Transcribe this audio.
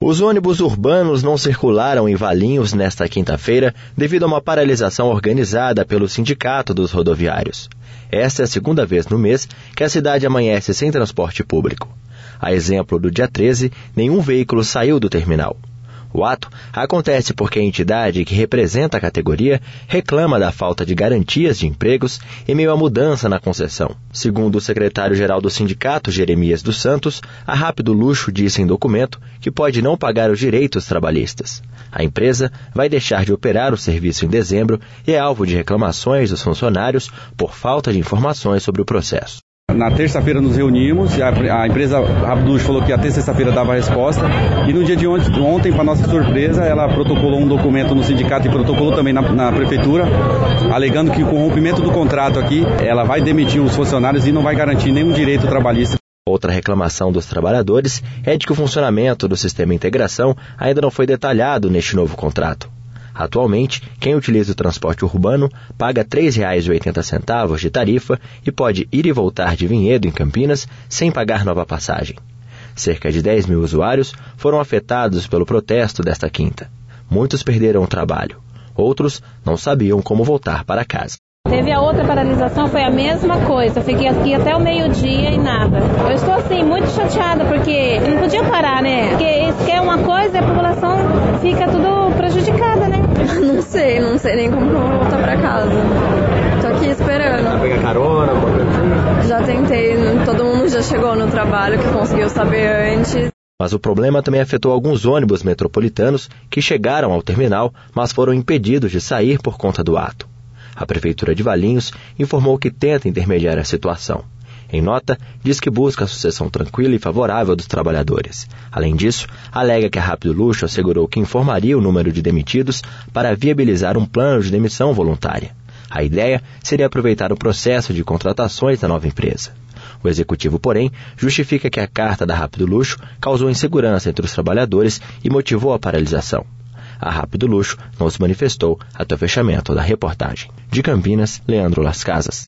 Os ônibus urbanos não circularam em Valinhos nesta quinta-feira devido a uma paralisação organizada pelo Sindicato dos Rodoviários. Esta é a segunda vez no mês que a cidade amanhece sem transporte público. A exemplo do dia 13, nenhum veículo saiu do terminal. O ato acontece porque a entidade que representa a categoria reclama da falta de garantias de empregos em meio à mudança na concessão. Segundo o secretário-geral do sindicato, Jeremias dos Santos, a Rápido Luxo disse em documento que pode não pagar os direitos trabalhistas. A empresa vai deixar de operar o serviço em dezembro e é alvo de reclamações dos funcionários por falta de informações sobre o processo. Na terça-feira nos reunimos, a empresa Rápido Luxo falou que até sexta-feira dava a resposta, e no dia de ontem, para nossa surpresa, ela protocolou um documento no sindicato e protocolou também na prefeitura, alegando que com o rompimento do contrato aqui, ela vai demitir os funcionários e não vai garantir nenhum direito trabalhista. Outra reclamação dos trabalhadores é de que o funcionamento do sistema integração ainda não foi detalhado neste novo contrato. Atualmente, quem utiliza o transporte urbano paga R$ 3,80 de tarifa e pode ir e voltar de Vinhedo, em Campinas, sem pagar nova passagem. Cerca de 10 mil usuários foram afetados pelo protesto desta quinta. Muitos perderam o trabalho. Outros não sabiam como voltar para casa. Teve a outra paralisação, foi a mesma coisa. Eu fiquei aqui até o meio-dia e nada. Eu estou assim, muito chateada, porque não podia parar, né? Porque isso que é uma coisa e a população fica tudo prejudicada, né? Não sei nem como eu vou voltar pra casa. Tô aqui esperando. Pega carona, já tentei, todo mundo já chegou no trabalho que conseguiu saber antes. Mas o problema também afetou alguns ônibus metropolitanos que chegaram ao terminal, mas foram impedidos de sair por conta do ato. A Prefeitura de Valinhos informou que tenta intermediar a situação. Em nota, diz que busca a sucessão tranquila e favorável dos trabalhadores. Além disso, alega que a Rápido Luxo assegurou que informaria o número de demitidos para viabilizar um plano de demissão voluntária. A ideia seria aproveitar o processo de contratações da nova empresa. O executivo, porém, justifica que a carta da Rápido Luxo causou insegurança entre os trabalhadores e motivou a paralisação. A Rápido Luxo não se manifestou até o fechamento da reportagem. De Campinas, Leandro Las Casas.